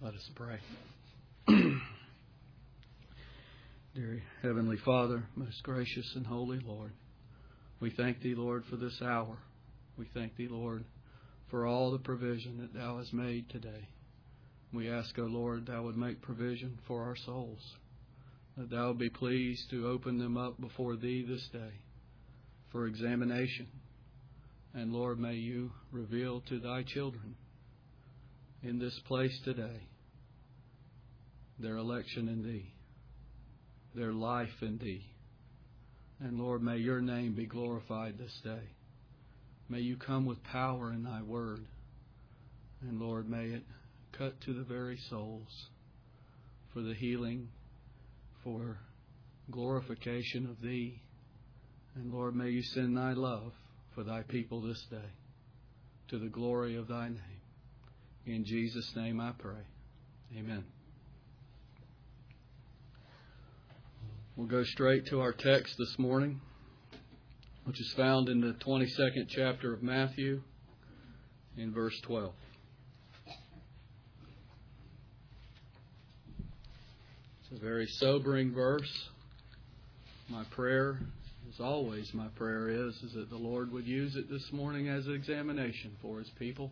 Let us pray. Dear Heavenly Father, most gracious and holy Lord, we thank Thee, Lord, for this hour. We thank Thee, Lord, for all the provision that Thou hast made today. We ask, O Lord, Thou would make provision for our souls, that Thou would be pleased to open them up before Thee this day for examination. And Lord, may You reveal to Thy children in this place today their election in Thee, their life in Thee. And Lord, may Your name be glorified this day. May You come with power in Thy word. And Lord, may it cut to the very souls for the healing, for glorification of Thee. And Lord, may You send Thy love for Thy people this day, to the glory of Thy name. In Jesus' name I pray. Amen. We'll go straight to our text this morning, which is found in the 22nd chapter of Matthew, in verse 12. It's a very sobering verse. My prayer, as always my prayer is that the Lord would use it this morning as an examination for His people.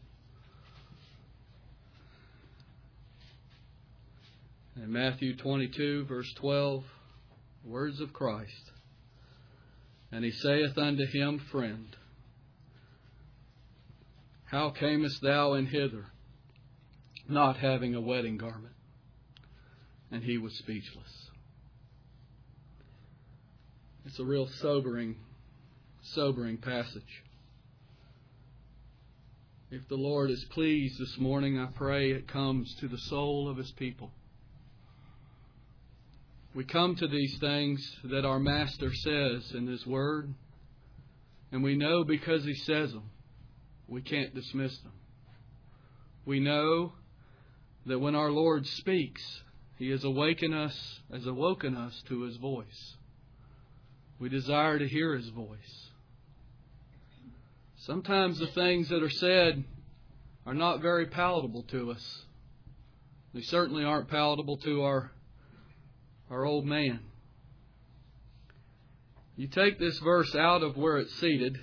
In Matthew 22, verse 12, words of Christ. And He saith unto him, Friend, how camest thou in hither, not having a wedding garment? And he was speechless. It's a real sobering passage. If the Lord is pleased this morning, I pray it comes to the soul of His people. We come to these things that our Master says in His Word, and we know because He says them, we can't dismiss them. We know that when our Lord speaks, He has awoken us to His voice. We desire to hear His voice. Sometimes the things that are said are not very palatable to us. They certainly aren't palatable to our old man. You take this verse out of where it's seated,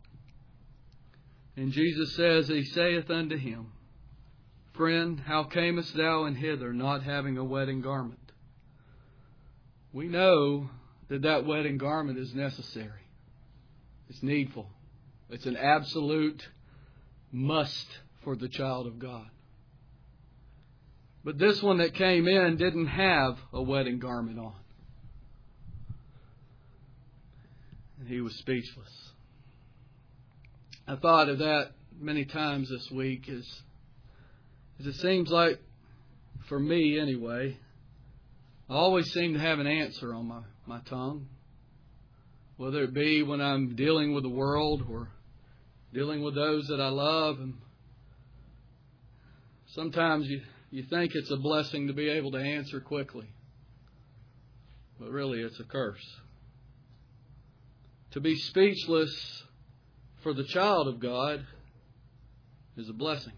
and Jesus says, He saith unto him, Friend, how camest thou in hither, not having a wedding garment? We know that wedding garment is necessary. It's needful. It's an absolute must for the child of God. But this one that came in didn't have a wedding garment on. And he was speechless. I thought of that many times this week as it seems like, for me anyway, I always seem to have an answer on my tongue. Whether it be when I'm dealing with the world or dealing with those that I love. And sometimes you think it's a blessing to be able to answer quickly. But really it's a curse. To be speechless for the child of God is a blessing.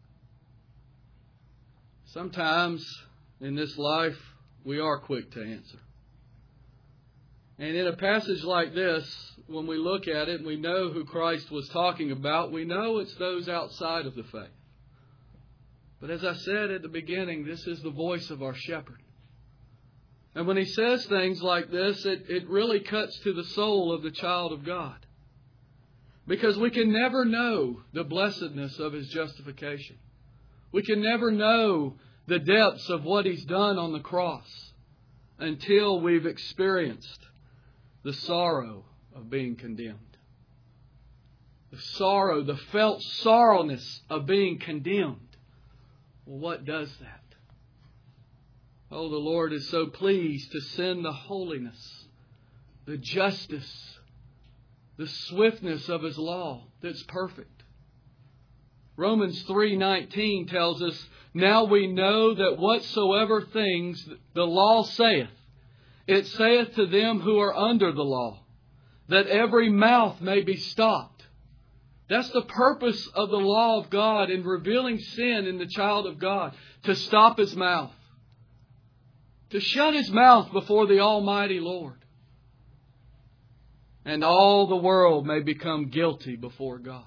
Sometimes in this life we are quick to answer. And in a passage like this, when we look at it and we know who Christ was talking about, we know it's those outside of the faith. But as I said at the beginning, this is the voice of our shepherd. And when He says things like this, it really cuts to the soul of the child of God. Because we can never know the blessedness of His justification. We can never know the depths of what He's done on the cross until we've experienced the sorrow of being condemned. The sorrow, the felt sorrowness of being condemned. Well, what does that? Oh, the Lord is so pleased to send the holiness, the justice, the swiftness of His law that's perfect. Romans 3:19 tells us, Now we know that whatsoever things the law saith, it saith to them who are under the law, that every mouth may be stopped, That's the purpose of the law of God in revealing sin in the child of God. To stop his mouth. To shut his mouth before the Almighty Lord. And all the world may become guilty before God.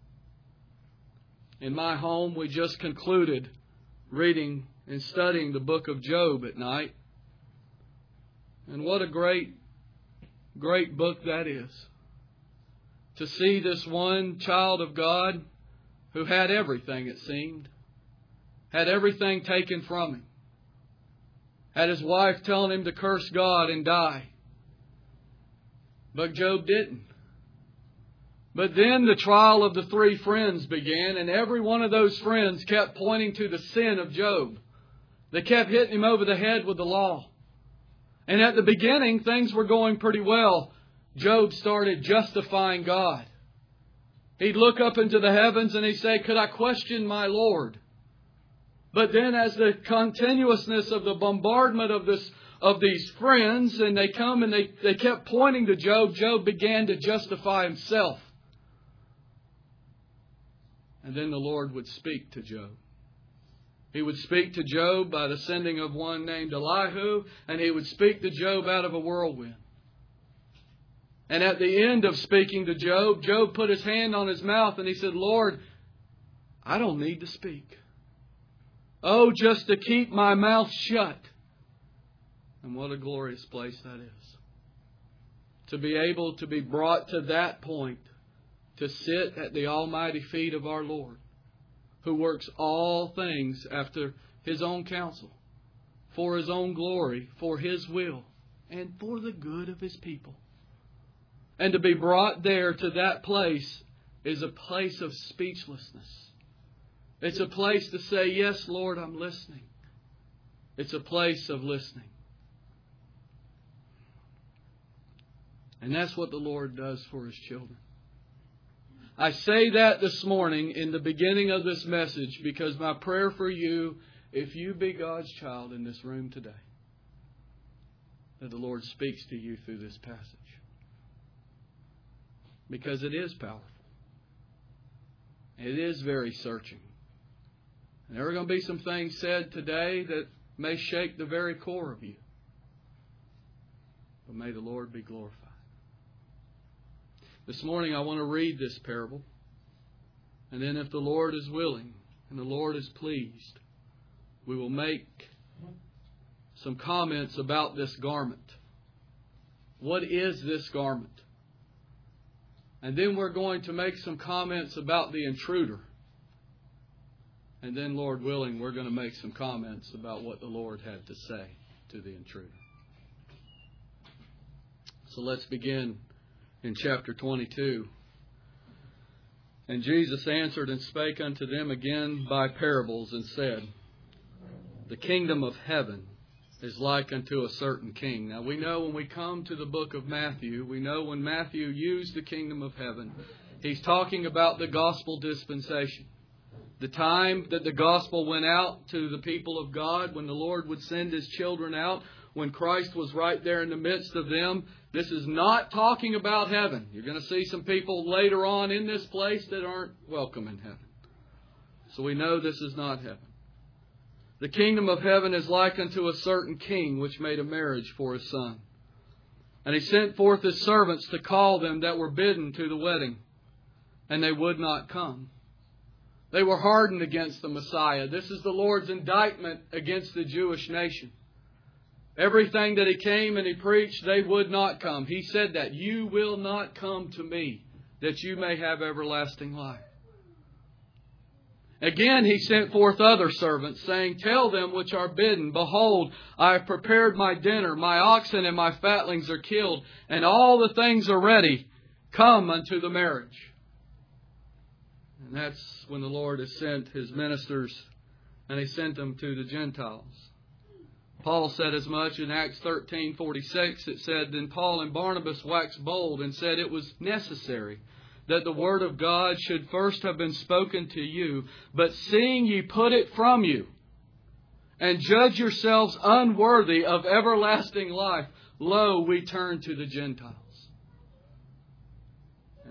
In my home, we just concluded reading and studying the book of Job at night. And what a great book that is. To see this one child of God who had everything, it seemed. Had everything taken from him. Had his wife telling him to curse God and die. But Job didn't. But then the trial of the three friends began, and every one of those friends kept pointing to the sin of Job. They kept hitting him over the head with the law. And at the beginning, things were going pretty well. Job started justifying God. He'd look up into the heavens and he'd say, "Could I question my Lord?" But then as the continuousness of the bombardment of these friends, and they come and they kept pointing to Job, Job began to justify himself. And then the Lord would speak to Job. He would speak to Job by the sending of one named Elihu, and he would speak to Job out of a whirlwind. And at the end of speaking to Job, Job put his hand on his mouth and he said, "Lord, I don't need to speak. Oh, just to keep my mouth shut." And what a glorious place that is. To be able to be brought to that point, to sit at the almighty feet of our Lord, who works all things after His own counsel, for His own glory, for His will, and for the good of His people. And to be brought there to that place is a place of speechlessness. It's a place to say, "Yes, Lord, I'm listening." It's a place of listening. And that's what the Lord does for His children. I say that this morning in the beginning of this message because my prayer for you, if you be God's child in this room today, that the Lord speaks to you through this passage. Because it is powerful. It is very searching. And there are going to be some things said today that may shake the very core of you. But may the Lord be glorified. This morning I want to read this parable. And then if the Lord is willing and the Lord is pleased, we will make some comments about this garment. What is this garment? And then we're going to make some comments about the intruder. And then, Lord willing, we're going to make some comments about what the Lord had to say to the intruder. So let's begin in chapter 22. "And Jesus answered and spake unto them again by parables, and said, The kingdom of heaven is like unto a certain king." Now we know when we come to the book of Matthew, we know when Matthew used the kingdom of heaven, he's talking about the gospel dispensation. The time that the gospel went out to the people of God, when the Lord would send His children out, when Christ was right there in the midst of them. This is not talking about heaven. You're going to see some people later on in this place that aren't welcome in heaven. So we know this is not heaven. "The kingdom of heaven is like unto a certain king, which made a marriage for his son. And he sent forth his servants to call them that were bidden to the wedding. And they would not come. They were hardened against the Messiah." This is the Lord's indictment against the Jewish nation. Everything that He came and He preached, they would not come. He said that, "You will not come to me, that you may have everlasting life." Again, He sent forth other servants, saying, "Tell them which are bidden, Behold, I have prepared my dinner. My oxen and my fatlings are killed, and all the things are ready. Come unto the marriage." And that's when the Lord has sent His ministers, and He sent them to the Gentiles. Paul said as much in Acts 13:46. It said, "Then Paul and Barnabas waxed bold and said it was necessary that the word of God should first have been spoken to you. But seeing ye put it from you, and judge yourselves unworthy of everlasting life, lo, we turn to the Gentiles."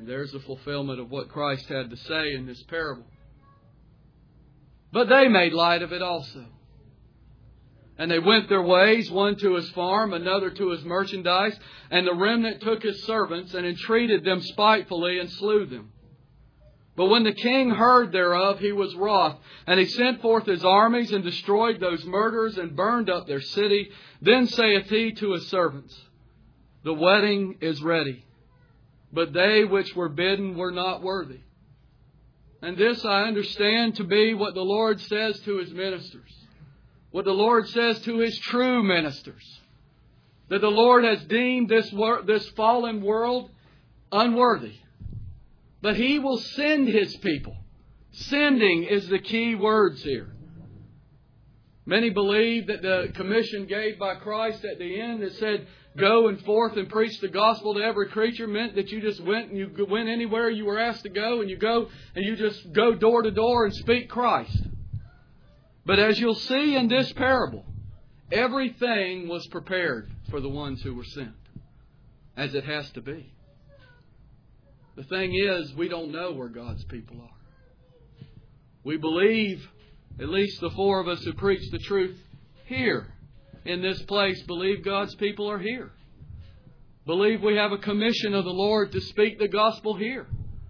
And there's the fulfillment of what Christ had to say in this parable. But they made light of it also. And they went their ways, one to his farm, another to his merchandise. And the remnant took his servants and entreated them spitefully and slew them. But when the king heard thereof, he was wroth. And he sent forth his armies and destroyed those murderers and burned up their city. Then saith he to his servants, The wedding is ready, but they which were bidden were not worthy. And this I understand to be what the Lord says to His ministers. What the Lord says to His true ministers. That the Lord has deemed this fallen world unworthy. But He will send His people. Sending is the key words here. Many believe that the commission gave by Christ at the end that said, Go and forth and preach the gospel to every creature, meant that you just went and you went anywhere you were asked to go, and you go and you just go door to door and speak Christ. But as you'll see in this parable, everything was prepared for the ones who were sent, as it has to be. The thing is, we don't know where God's people are. We believe, at least the four of us who preach the truth here in this place, believe God's people are here. Believe we have a commission of the Lord to speak the gospel here.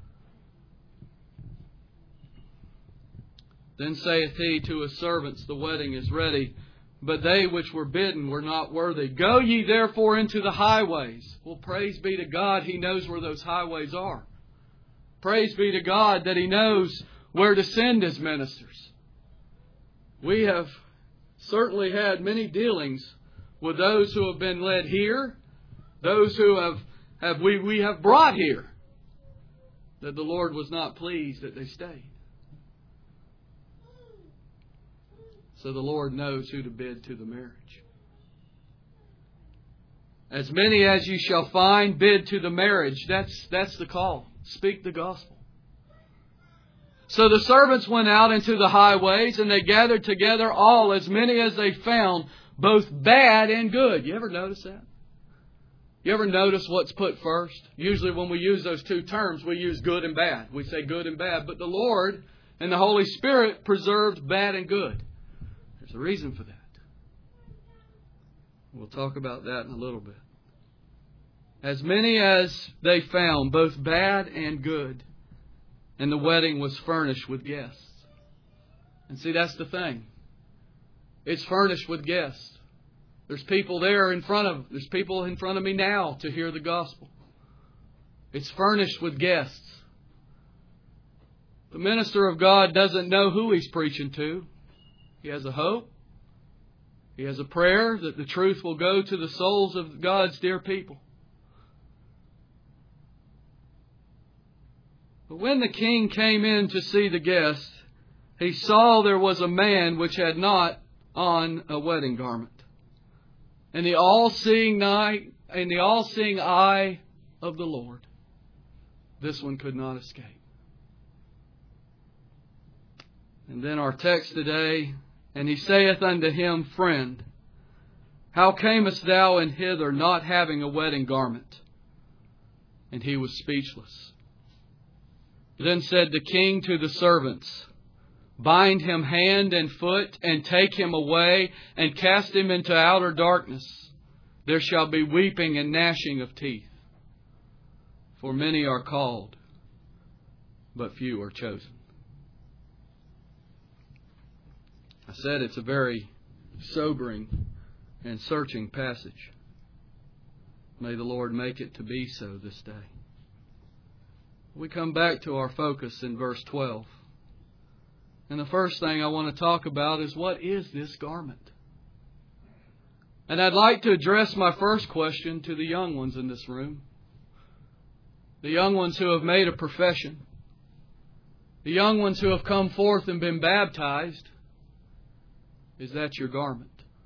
Then saith he to his servants, The wedding is ready, but they which were bidden were not worthy. Go ye therefore into the highways. Well, praise be to God, He knows where those highways are. Praise be to God that He knows where to send His ministers. We have certainly had many dealings with those who have been led here, those who we have brought here, that the Lord was not pleased that they stayed. So the Lord knows who to bid to the marriage. As many as you shall find, bid to the marriage. That's the call. Speak the gospel. So the servants went out into the highways, and they gathered together all, as many as they found, both bad and good. You ever notice that? You ever notice what's put first? Usually when we use those two terms, we use good and bad. We say good and bad. But the Lord and the Holy Spirit preserved bad and good. There's a reason for that. We'll talk about that in a little bit. As many as they found, both bad and good. And the wedding was furnished with guests. And see, that's the thing. It's furnished with guests. There's people there there's people in front of me now to hear the gospel. It's furnished with guests. The minister of God doesn't know who he's preaching to. He has a hope. He has a prayer that the truth will go to the souls of God's dear people. But when the king came in to see the guests, he saw there was a man which had not on a wedding garment. And the all-seeing eye of the Lord, this one could not escape. And then our text today, And he saith unto him, Friend, how camest thou in hither, not having a wedding garment? And he was speechless. Then said the king to the servants, Bind him hand and foot, and take him away, and cast him into outer darkness. There shall be weeping and gnashing of teeth. For many are called, but few are chosen. I said it's a very sobering and searching passage. May the Lord make it to be so this day. We come back to our focus in verse 12. And the first thing I want to talk about is, what is this garment? And I'd like to address my first question to the young ones in this room. The young ones who have made a profession. The young ones who have come forth and been baptized. Is that your garment?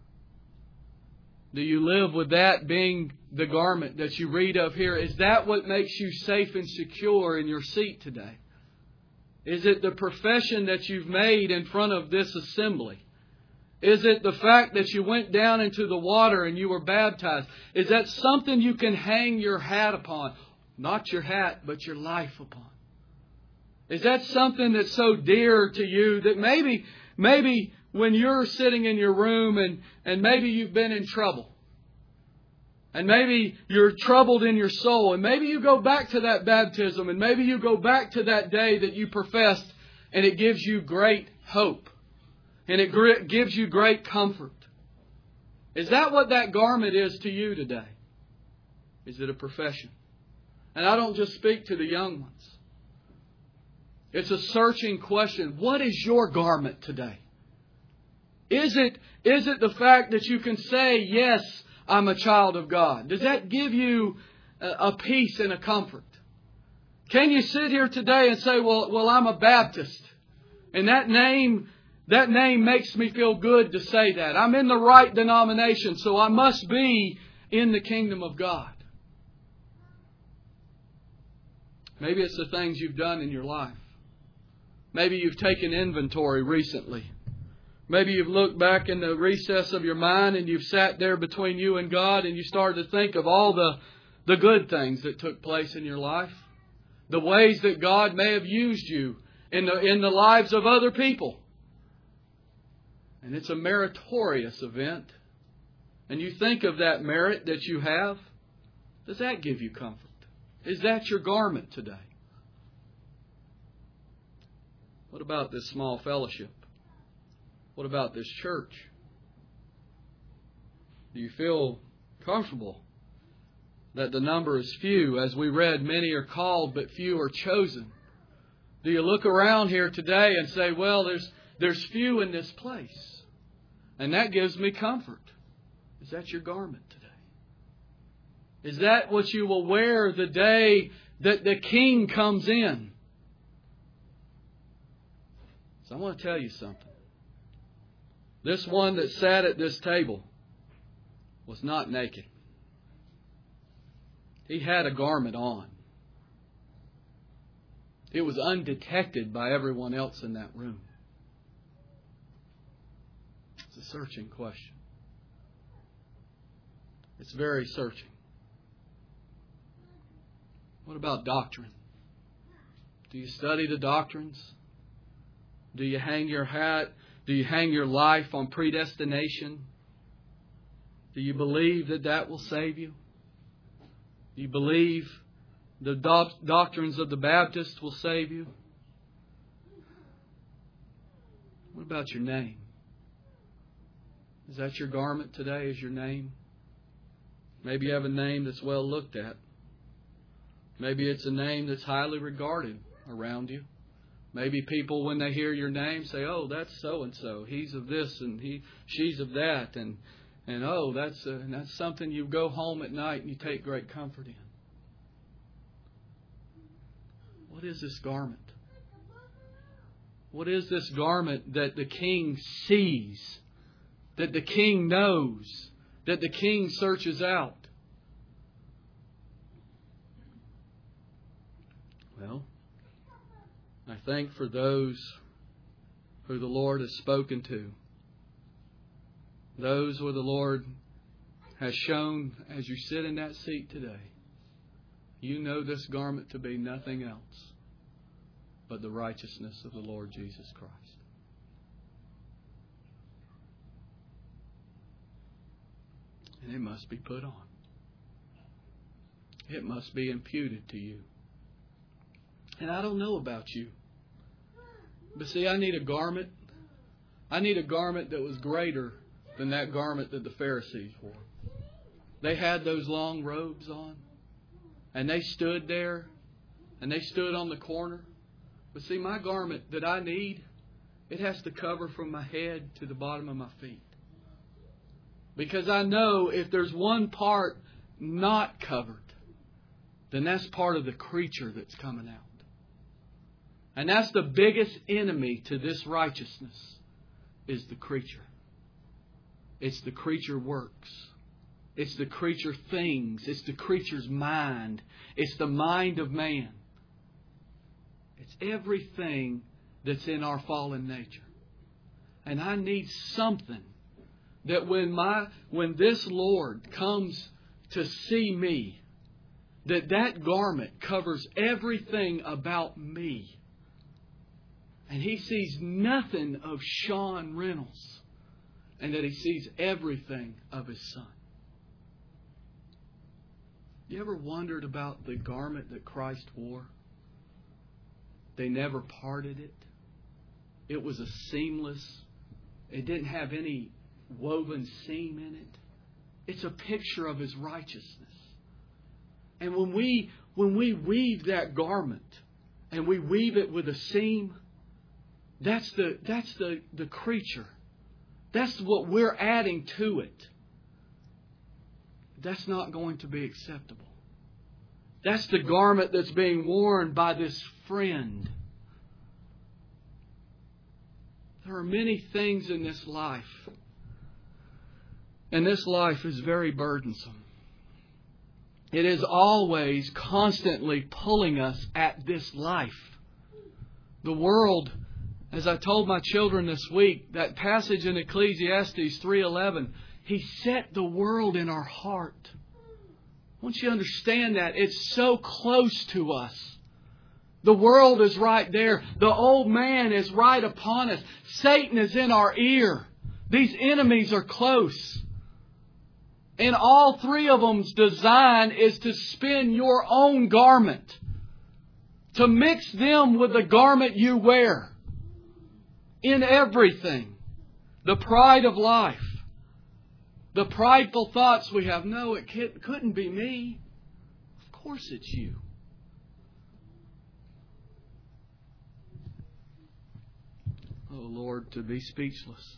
Do you live with that being the garment that you read of here? Is that what makes you safe and secure in your seat today? Is it the profession that you've made in front of this assembly? Is it the fact that you went down into the water and you were baptized? Is that something you can hang your hat upon? Not your hat, but your life upon? Is that something that's so dear to you that maybe when you're sitting in your room and maybe you've been in trouble, and maybe you're troubled in your soul, and maybe you go back to that baptism, and maybe you go back to that day that you professed, and it gives you great hope, and it gives you great comfort. Is that what that garment is to you today? Is it a profession? And I don't just speak to the young ones. It's a searching question. What is your garment today? Is it the fact that you can say, yes, I'm a child of God? Does that give you a peace and a comfort? Can you sit here today and say, well, I'm a Baptist, and that name makes me feel good to say that. I'm in the right denomination, so I must be in the kingdom of God. Maybe it's the things you've done in your life. Maybe you've taken inventory recently. Maybe you've looked back in the recess of your mind and you've sat there between you and God and you started to think of all the good things that took place in your life. The ways that God may have used you in the lives of other people. And it's a meritorious event. And you think of that merit that you have. Does that give you comfort? Is that your garment today? What about this small fellowship? What about this church? Do you feel comfortable that the number is few? As we read, many are called, but few are chosen. Do you look around here today and say, well, there's few in this place, and that gives me comfort? Is that your garment today? Is that what you will wear the day that the King comes in? So I want to tell you something. This one that sat at this table was not naked. He had a garment on. It was undetected by everyone else in that room. It's a searching question. It's very searching. What about doctrine? Do you study the doctrines? Do you hang your hat? Do you hang your life on predestination? Do you believe that will save you? Do you believe the doctrines of the Baptists will save you? What about your name? Is that your garment today? Is your name? Maybe you have a name that's well looked at. Maybe it's a name that's highly regarded around you. Maybe people, when they hear your name, say, oh, that's so-and-so. He's of this and she's of that. And oh, that's something you go home at night and you take great comfort in. What is this garment? What is this garment that the King sees, that the King knows, that the King searches out? Well, I thank for those who the Lord has spoken to. Those where the Lord has shown as you sit in that seat today, you know this garment to be nothing else but the righteousness of the Lord Jesus Christ. And it must be put on. It must be imputed to you. And I don't know about you. But see, I need a garment. I need a garment that was greater than that garment that the Pharisees wore. They had those long robes on. And they stood there. And they stood on the corner. But see, my garment that I need, it has to cover from my head to the bottom of my feet. Because I know if there's one part not covered, then that's part of the creature that's coming out. And that's the biggest enemy to this righteousness, is the creature. It's the creature works. It's the creature things. It's the creature's mind. It's the mind of man. It's everything that's in our fallen nature. And I need something that when this Lord comes to see me, that garment covers everything about me. And He sees nothing of Sean Reynolds. And that He sees everything of His Son. You ever wondered about the garment that Christ wore? They never parted it. It was a seamless. It didn't have any woven seam in it. It's a picture of His righteousness. And when we weave that garment and we weave it with a seam, that's the creature. That's what we're adding to it. That's not going to be acceptable. That's the garment that's being worn by this friend. There are many things in this life. And this life is very burdensome. It is always constantly pulling us at this life. The world, as I told my children this week, that passage in Ecclesiastes 3:11, He set the world in our heart. I want you to understand that. It's so close to us. The world is right there. The old man is right upon us. Satan is in our ear. These enemies are close. And all three of them's design is to spin your own garment. To mix them with the garment you wear. In everything. The pride of life. The prideful thoughts we have. No, it couldn't be me. Of course it's you. Oh Lord, to be speechless.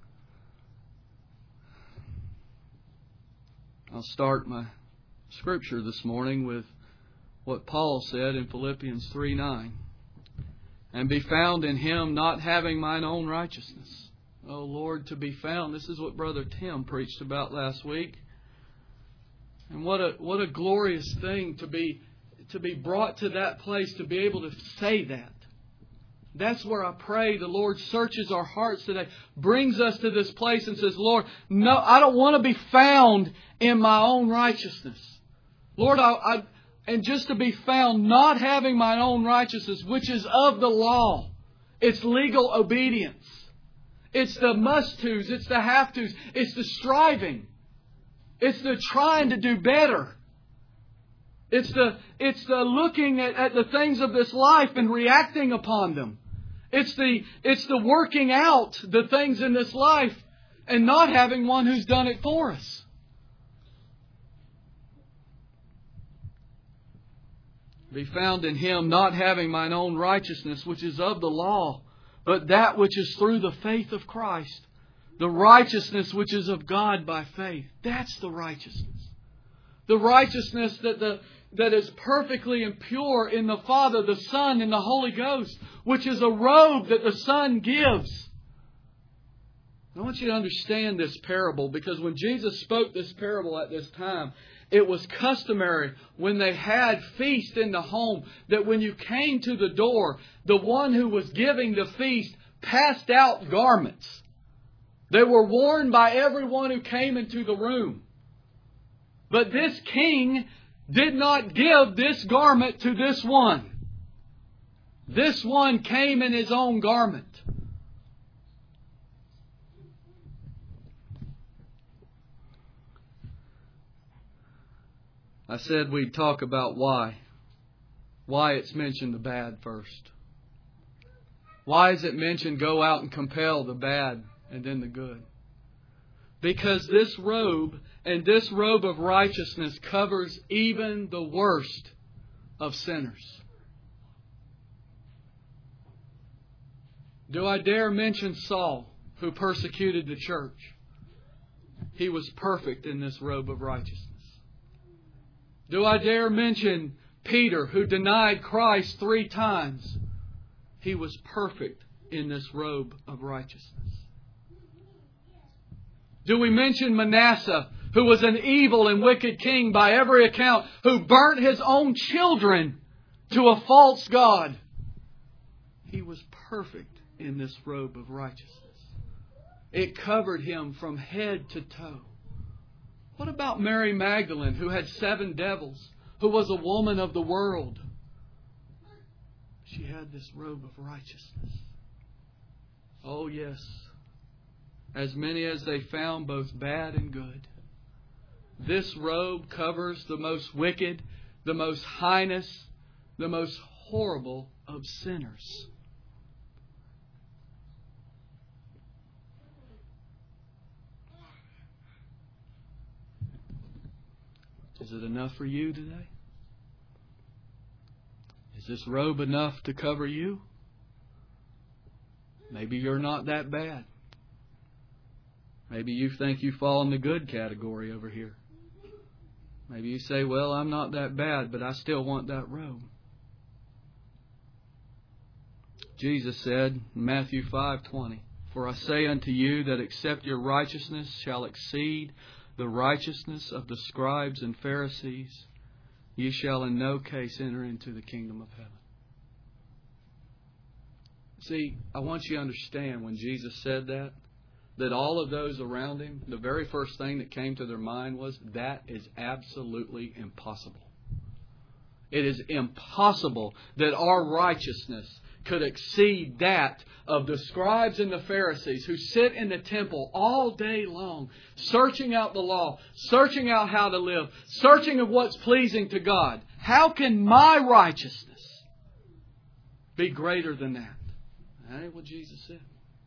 I'll start my scripture this morning with what Paul said in Philippians 3:9. And be found in Him, not having mine own righteousness. Oh Lord, to be found. This is what Brother Tim preached about last week. And what a glorious thing to be brought to that place, to be able to say that. That's where I pray the Lord searches our hearts today, brings us to this place and says, Lord, no, I don't want to be found in my own righteousness. Lord, and just to be found not having my own righteousness, which is of the law. It's legal obedience. It's the must-tos. It's the have-tos. It's the striving. It's the trying to do better. It's the looking at the things of this life and reacting upon them. It's the working out the things in this life and not having one who's done it for us. Be found in Him, not having mine own righteousness, which is of the law, but that which is through the faith of Christ. The righteousness which is of God by faith. That's the righteousness. The righteousness that is perfectly and pure in the Father, the Son, and the Holy Ghost, which is a robe that the Son gives. I want you to understand this parable, because when Jesus spoke this parable at this time, it was customary when they had feast in the home that when you came to the door, the one who was giving the feast passed out garments. They were worn by everyone who came into the room. But this king did not give this garment to this one. This one came in his own garment. I said we'd talk about why. Why it's mentioned the bad first. Why is it mentioned go out and compel the bad and then the good? Because this robe and this robe of righteousness covers even the worst of sinners. Do I dare mention Saul, who persecuted the church? He was perfect in this robe of righteousness. Do I dare mention Peter, who denied Christ 3 times? He was perfect in this robe of righteousness. Do we mention Manasseh, who was an evil and wicked king by every account, who burnt his own children to a false god? He was perfect in this robe of righteousness. It covered him from head to toe. What about Mary Magdalene, who had 7 devils, who was a woman of the world. She had this robe of righteousness. Oh yes, as many as they found, both bad and good. This robe covers the most wicked, the most heinous, the most horrible of sinners. Is it enough for you today? Is this robe enough to cover you? Maybe you're not that bad. Maybe you think you fall in the good category over here. Maybe you say, well, I'm not that bad, but I still want that robe. Jesus said in Matthew 5:20, "For I say unto you that except your righteousness shall exceed the righteousness of the scribes and Pharisees, ye shall in no case enter into the kingdom of heaven." See, I want you to understand when Jesus said that all of those around Him, the very first thing that came to their mind was, that is absolutely impossible. It is impossible that our righteousness could exceed that of the scribes and the Pharisees who sit in the temple all day long, searching out the law, searching out how to live, searching of what's pleasing to God. How can my righteousness be greater than that? That ain't what Jesus said.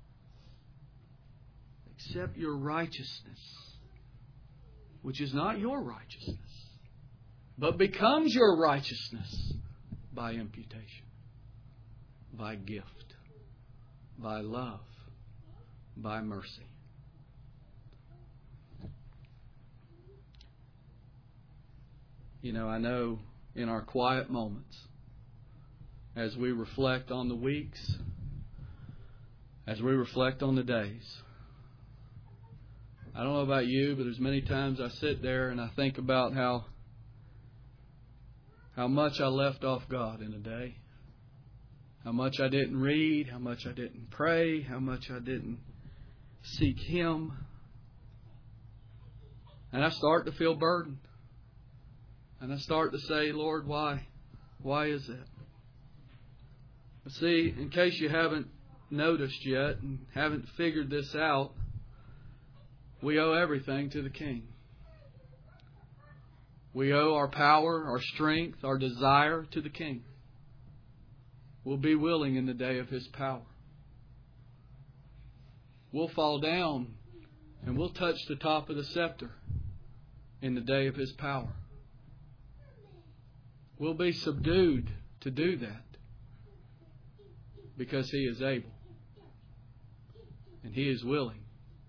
Except your righteousness, which is not your righteousness, but becomes your righteousness by imputation, by gift, by love, by mercy. You know, I know in our quiet moments, as we reflect on the weeks, as we reflect on the days, I don't know about you, but there's many times I sit there and I think about how much I left off God in a day. How much I didn't read, how much I didn't pray, how much I didn't seek Him. And I start to feel burdened. And I start to say, Lord, why? Why is that? But see, in case you haven't noticed yet and haven't figured this out, we owe everything to the King. We owe our power, our strength, our desire to the King. We'll be willing in the day of His power. We'll fall down and we'll touch the top of the scepter in the day of His power. We'll be subdued to do that because He is able and He is willing.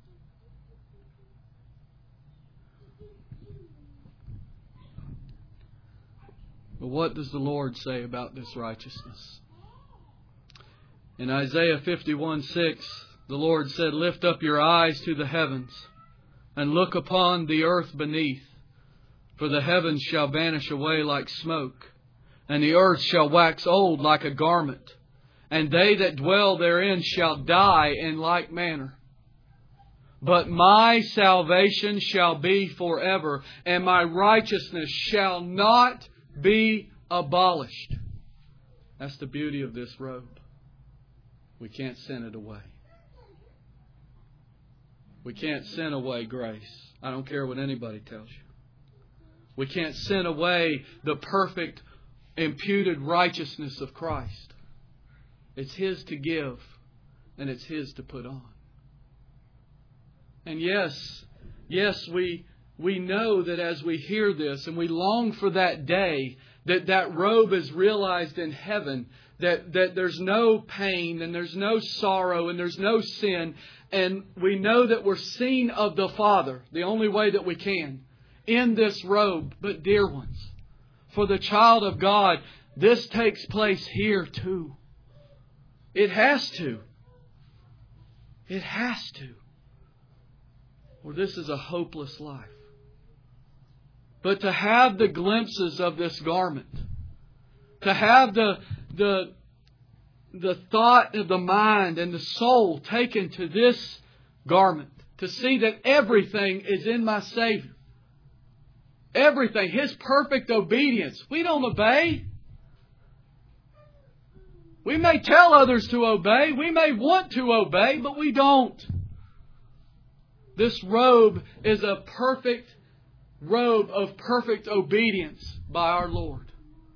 But what does the Lord say about this righteousness? In Isaiah 51:6, the Lord said, "Lift up your eyes to the heavens, and look upon the earth beneath. For the heavens shall vanish away like smoke, and the earth shall wax old like a garment, and they that dwell therein shall die in like manner. But my salvation shall be forever, and my righteousness shall not be abolished." That's the beauty of this robe. We can't send it away. We can't send away grace. I don't care what anybody tells you. We can't send away the perfect imputed righteousness of Christ. It's His to give, and it's His to put on. And yes, we know that as we hear this and we long for that day, that robe is realized in heaven, that there's no pain and there's no sorrow and there's no sin. And we know that we're seen of the Father, the only way that we can, in this robe. But dear ones, for the child of God, this takes place here too. It has to. It has to. Or this is a hopeless life. But to have the glimpses of this garment, to have the thought of the mind and the soul taken to this garment, to see that everything is in my Savior, Everything. His perfect obedience. We don't obey. We may tell others to obey. We may want to obey, but we don't. This robe is a perfect robe of perfect obedience by our Lord.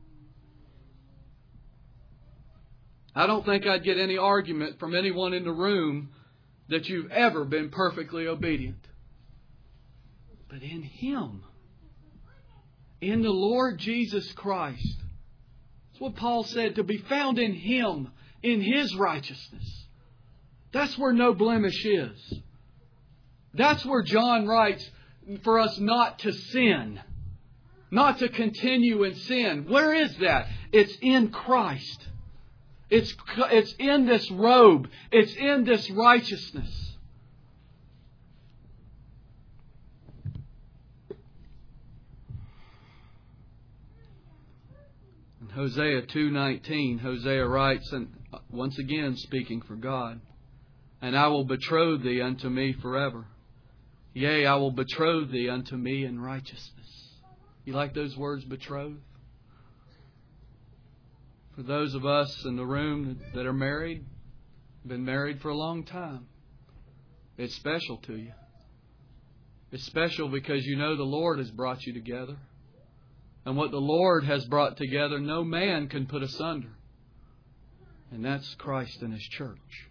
I don't think I'd get any argument from anyone in the room that you've ever been perfectly obedient. But in Him, in the Lord Jesus Christ, that's what Paul said, to be found in Him, in His righteousness. That's where no blemish is. That's where John writes for us not to sin, not to continue in sin. Where is that? It's in Christ. It's in this robe. It's in this righteousness. In Hosea 2:19, Hosea writes, and once again speaking for God, "And I will betroth thee unto me forever. Yea, I will betroth thee unto me in righteousness." You like those words, betroth? For those of us in the room that are married, been married for a long time, it's special to you. It's special because you know the Lord has brought you together. And what the Lord has brought together, no man can put asunder. And that's Christ and His church.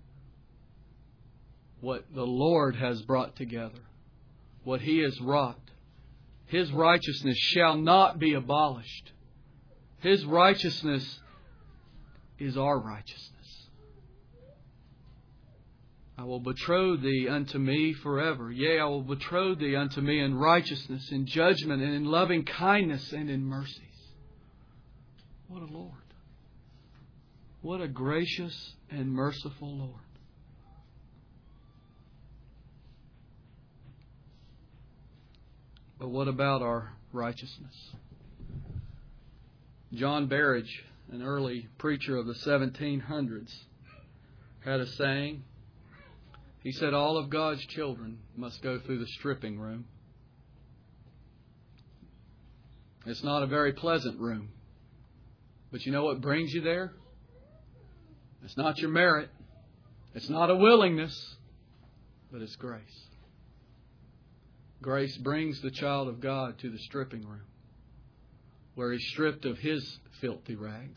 What the Lord has brought together, what He has wrought, His righteousness shall not be abolished. His righteousness is our righteousness. I will betroth thee unto me forever. Yea, I will betroth thee unto me in righteousness, in judgment, and in loving kindness, and in mercies. What a Lord. What a gracious and merciful Lord. But what about our righteousness? John Berridge, an early preacher of the 1700s, had a saying. He said, all of God's children must go through the stripping room. It's not a very pleasant room. But you know what brings you there? It's not your merit. It's not a willingness. But it's grace. Grace brings the child of God to the stripping room, where he's stripped of his filthy rags.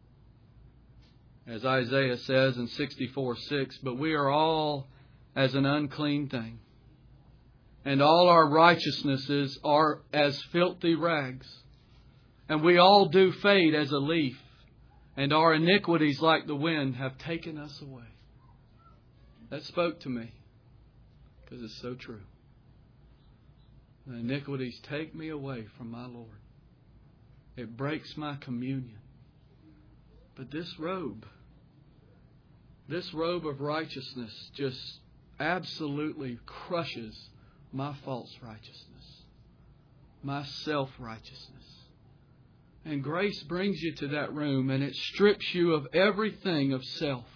As Isaiah says in 64:6, but we are all as an unclean thing, and all our righteousnesses are as filthy rags. And we all do fade as a leaf, and our iniquities like the wind have taken us away. That spoke to me, because it's so true. The iniquities take me away from my Lord. It breaks my communion. But this robe of righteousness just absolutely crushes my false righteousness, my self-righteousness. And grace brings you to that room, and it strips you of everything of self.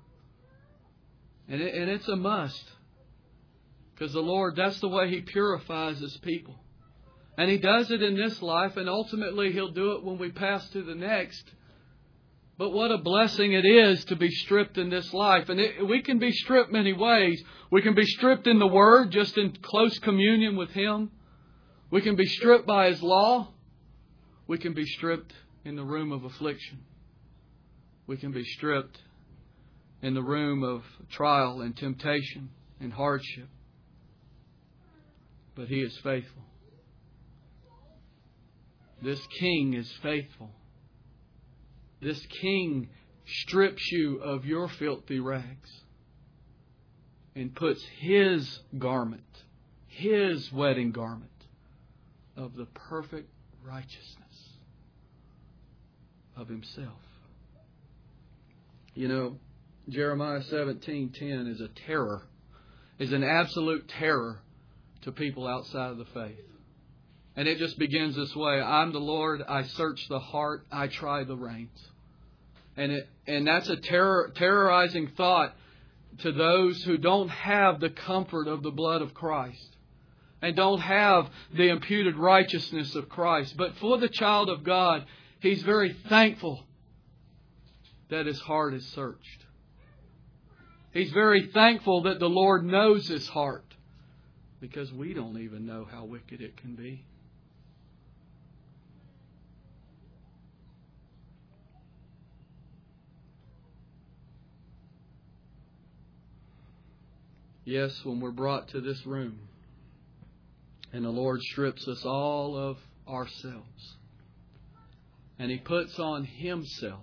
And it's a must. Because the Lord, that's the way He purifies His people. And He does it in this life, and ultimately He'll do it when we pass to the next. But what a blessing it is to be stripped in this life. And we can be stripped many ways. We can be stripped in the Word, just in close communion with Him. We can be stripped by His law. We can be stripped in the room of affliction. We can be stripped in the room of trial and temptation and hardship. But He is faithful. This King is faithful. This King strips you of your filthy rags and puts His garment, His wedding garment of the perfect righteousness of Himself. You know, Jeremiah 17:10 is a terror, is an absolute terror to people outside of the faith. And it just begins this way. I'm the Lord, I search the heart, I try the reins. And that's a terrorizing thought to those who don't have the comfort of the blood of Christ. and don't have the imputed righteousness of Christ. But for the child of God, he's very thankful that his heart is searched. He's very thankful that the Lord knows his heart, because we don't even know how wicked it can be. Yes, when we're brought to this room and the Lord strips us all of ourselves and He puts on Himself,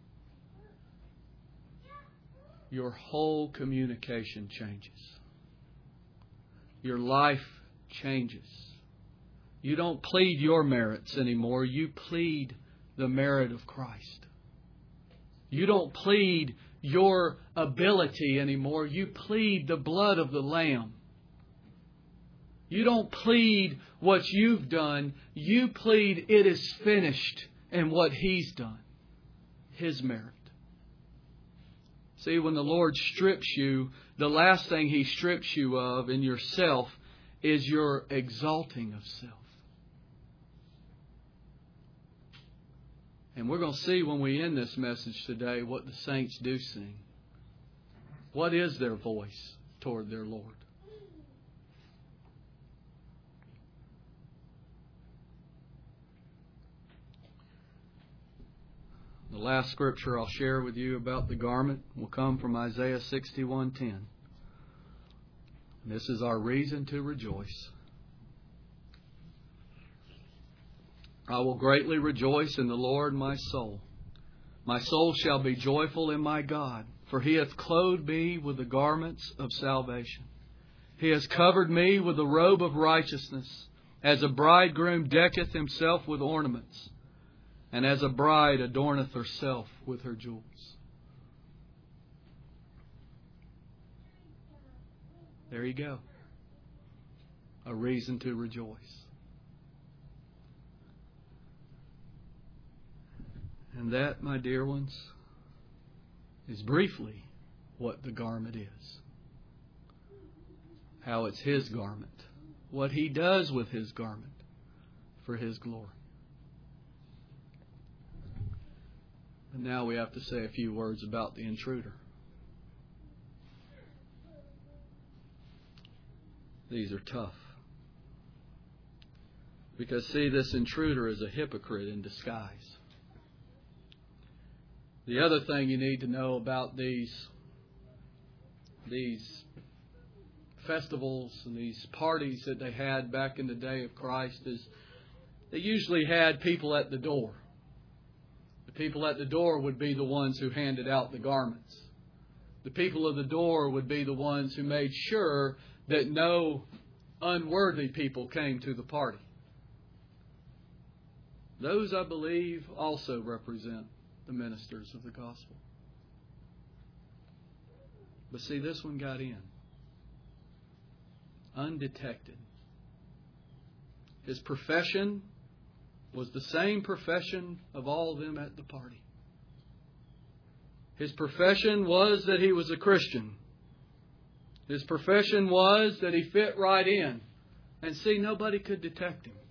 your whole communication changes. Your life changes. You don't plead your merits anymore. You plead the merit of Christ. You don't plead your ability anymore. You plead the blood of the Lamb. You don't plead what you've done. You plead it is finished and what He's done. His merit. See, when the Lord strips you, the last thing He strips you of in yourself is your exalting of self. And we're going to see when we end this message today what the saints do sing. What is their voice toward their Lord? The last scripture I'll share with you about the garment will come from Isaiah 61:10. This is our reason to rejoice. I will greatly rejoice in the Lord my soul. My soul shall be joyful in my God, for He hath clothed me with the garments of salvation. He has covered me with the robe of righteousness, as a bridegroom decketh himself with ornaments, and as a bride adorneth herself with her jewels. There you go. A reason to rejoice. And that, my dear ones, is briefly what the garment is. How it's His garment. What He does with His garment for His glory. And now we have to say a few words about the intruder. These are tough. Because, see, this intruder is a hypocrite in disguise. The other thing you need to know about these festivals and these parties that they had back in the day of Christ is they usually had people at the door. The people at the door would be the ones who handed out the garments. The people at the door would be the ones who made sure that no unworthy people came to the party. Those, I believe, also represent the ministers of the gospel. But see, this one got in. Undetected. His profession was the same profession of all of them at the party. His profession was that he was a Christian. His profession was that he fit right in. And see, nobody could detect him.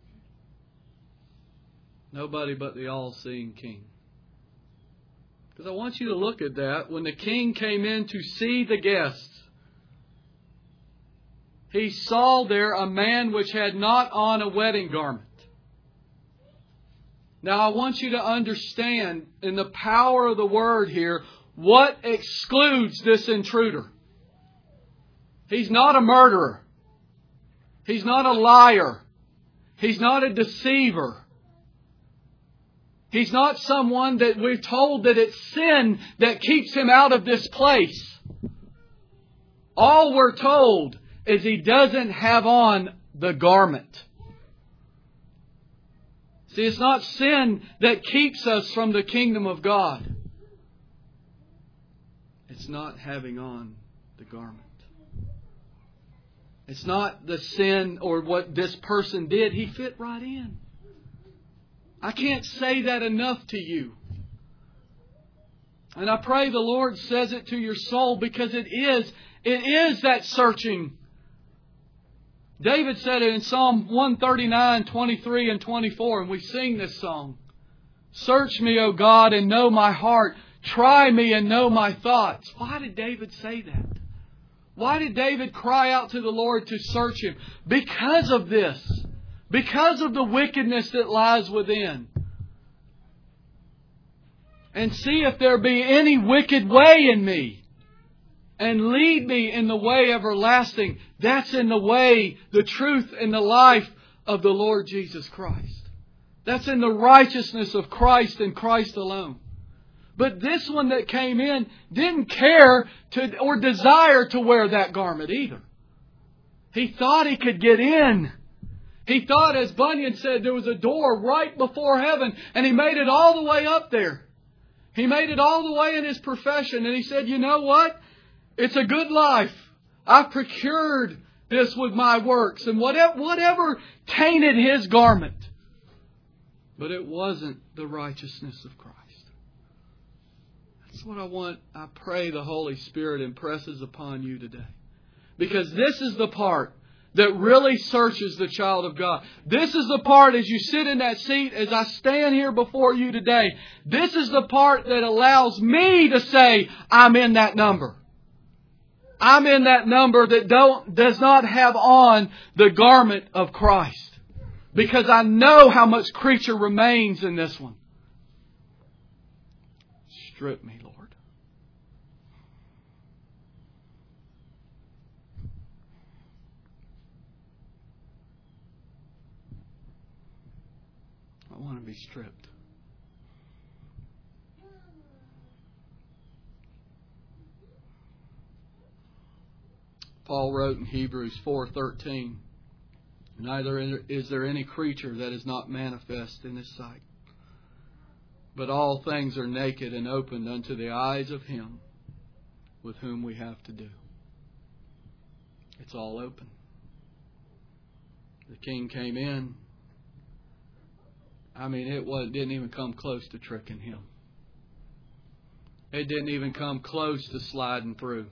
Nobody but the all-seeing King. Because I want you to look at that. When the king came in to see the guests, he saw there a man which had not on a wedding garment. Now I want you to understand in the power of the word here, what excludes this intruder. He's not a murderer. He's not a liar. He's not a deceiver. He's not someone that we're told that it's sin that keeps him out of this place. All we're told is he doesn't have on the garment. See, it's not sin that keeps us from the kingdom of God. It's not having on the garment. It's not the sin or what this person did. He fit right in. I can't say that enough to you. And I pray the Lord says it to your soul, because it is that searching David said it in Psalm 139, 23 and 24, and we sing this song. Search me, O God, and know my heart. Try me and know my thoughts. Why did David say that? Why did David cry out to the Lord to search Him? Because of this. Because of the wickedness that lies within. And see if there be any wicked way in me. And lead me in the way everlasting. That's in the way, the truth, and the life of the Lord Jesus Christ. That's in the righteousness of Christ and Christ alone. But this one that came in didn't care to or desire to wear that garment either. He thought he could get in. He thought, as Bunyan said, there was a door right before heaven, and he made it all the way up there. He made it all the way in his profession, and he said, you know what? It's a good life. I've procured this with my works, and whatever tainted his garment. But it wasn't the righteousness of Christ. That's what I pray the Holy Spirit impresses upon you today. Because this is the part that really searches the child of God. This is the part, as you sit in that seat, as I stand here before you today, this is the part that allows me to say, I'm in that number. I'm in that number that does not have on the garment of Christ. Because I know how much creature remains in this one. Strip me, Lord. I want to be stripped. Paul wrote in Hebrews 4:13, neither is there any creature that is not manifest in His sight, but all things are naked and opened unto the eyes of Him with whom we have to do. It's all open. The king came in. It didn't even come close to tricking him. It didn't even come close to sliding through.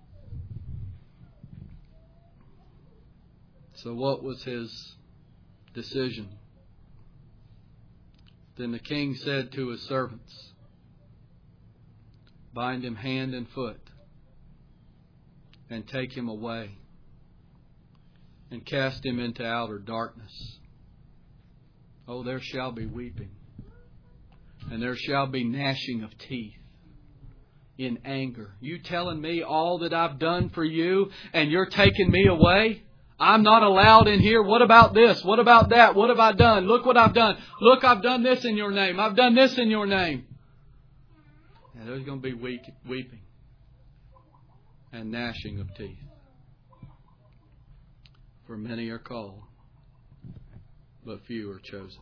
So what was his decision? Then the king said to his servants, bind him hand and foot, and take him away, and cast him into outer darkness. Oh, there shall be weeping, and there shall be gnashing of teeth in anger. You telling me all that I've done for you, and you're taking me away? I'm not allowed in here. What about this? What about that? What have I done? Look what I've done. Look, I've done this in your name. I've done this in your name. And there's going to be weeping and gnashing of teeth. For many are called, but few are chosen.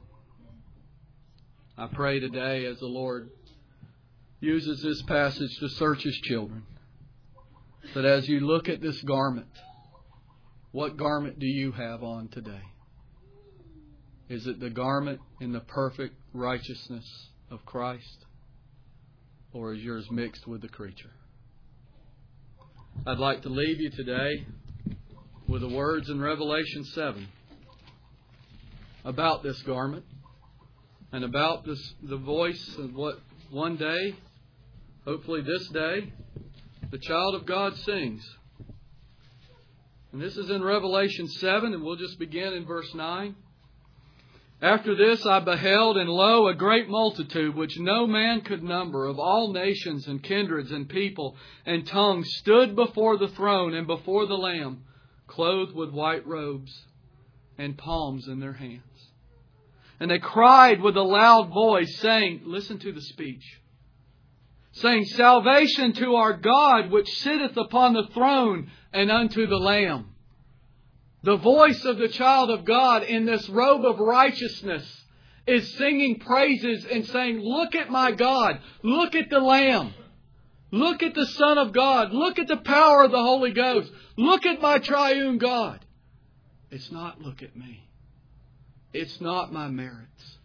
I pray today as the Lord uses this passage to search His children, that as you look at this garment, what garment do you have on today? Is it the garment in the perfect righteousness of Christ? Or is yours mixed with the creature? I'd like to leave you today with the words in Revelation 7 about this garment and about the voice of what one day, hopefully this day, the child of God sings. And this is in Revelation 7, and we'll just begin in verse 9. After this I beheld, and lo, a great multitude, which no man could number, of all nations and kindreds and people and tongues, stood before the throne and before the Lamb, clothed with white robes and palms in their hands. And they cried with a loud voice, saying, listen to the speech, saying, salvation to our God, which sitteth upon the throne, and unto the Lamb. The voice of the child of God in this robe of righteousness is singing praises and saying, look at my God. Look at the Lamb. Look at the Son of God. Look at the power of the Holy Ghost. Look at my triune God. It's not look at me. It's not my merits.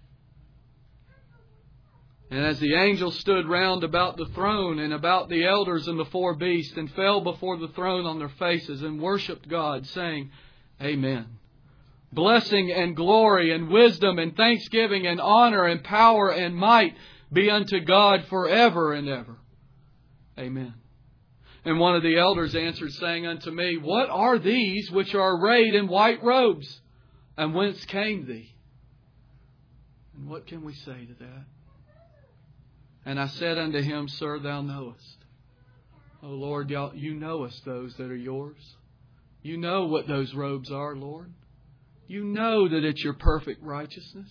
And as the angels stood round about the throne and about the elders and the four beasts, and fell before the throne on their faces and worshipped God, saying, Amen. Blessing and glory and wisdom and thanksgiving and honor and power and might be unto God forever and ever. Amen. And one of the elders answered, saying unto me, What are these which are arrayed in white robes? And whence came thee? And what can we say to that? And I said unto him, Sir, thou knowest. O Lord, you knowest those that are yours. You know what those robes are, Lord. You know that it's your perfect righteousness.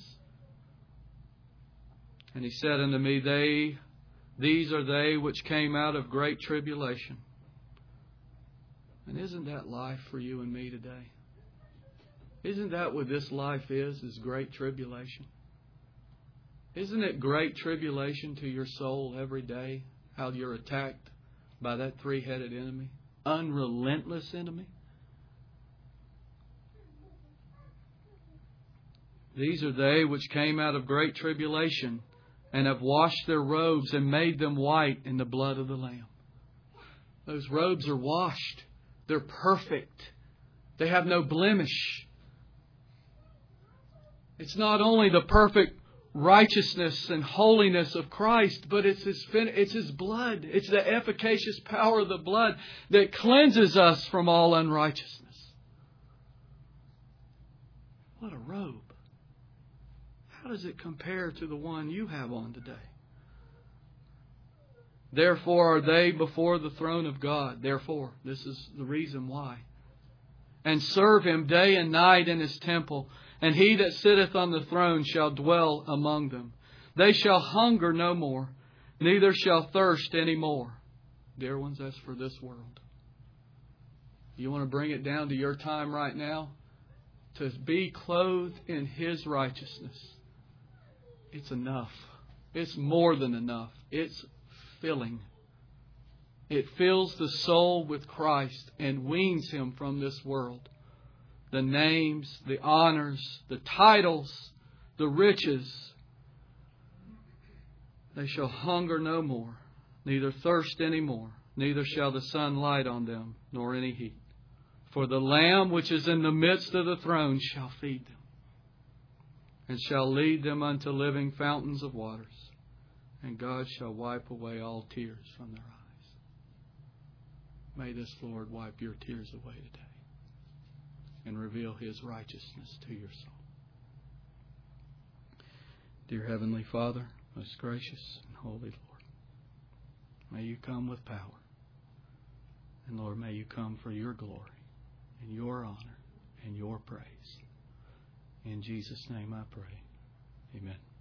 And he said unto me, These are they which came out of great tribulation. And isn't that life for you and me today? Isn't that what this life is great tribulation? Isn't it great tribulation to your soul every day, how you're attacked by that three-headed enemy? Unrelentless enemy? These are they which came out of great tribulation and have washed their robes and made them white in the blood of the Lamb. Those robes are washed. They're perfect. They have no blemish. It's not only the perfect righteousness and holiness of Christ, but it's His blood. It's the efficacious power of the blood that cleanses us from all unrighteousness. What a robe. How does it compare to the one you have on today? Therefore are they before the throne of God. Therefore, this is the reason why. And serve Him day and night in His temple. And He that sitteth on the throne shall dwell among them. They shall hunger no more, neither shall thirst any more. Dear ones, that's for this world. You want to bring it down to your time right now? To be clothed in His righteousness. It's enough. It's more than enough. It's filling. It fills the soul with Christ and weans him from this world. The names, the honors, the titles, the riches. They shall hunger no more, neither thirst any more, neither shall the sun light on them, nor any heat. For the Lamb which is in the midst of the throne shall feed them, and shall lead them unto living fountains of waters. And God shall wipe away all tears from their eyes. May this Lord wipe your tears away today and reveal His righteousness to your soul. Dear Heavenly Father, most gracious and holy Lord, may You come with power. And Lord, may You come for Your glory and Your honor and Your praise. In Jesus' name I pray. Amen.